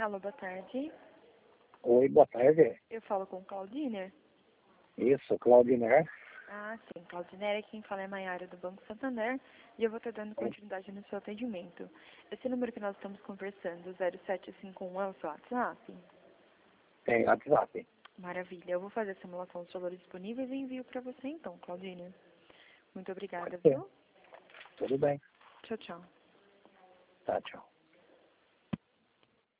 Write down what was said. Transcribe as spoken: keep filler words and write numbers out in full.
Alô, boa tarde. Oi, boa tarde. Eu falo com Claudine. Isso, Claudiner. Ah, sim, Claudinera, quem fala é Maiara do Banco Santander e eu vou estar dando continuidade no seu atendimento. Esse número que nós estamos conversando, zero sete cinco um, é o seu WhatsApp? Tem WhatsApp. Maravilha, eu vou fazer a simulação dos valores disponíveis e envio para você então, Claudine. Muito obrigada, Pode ser. viu? Tudo bem. Tchau, tchau. Tá, tchau.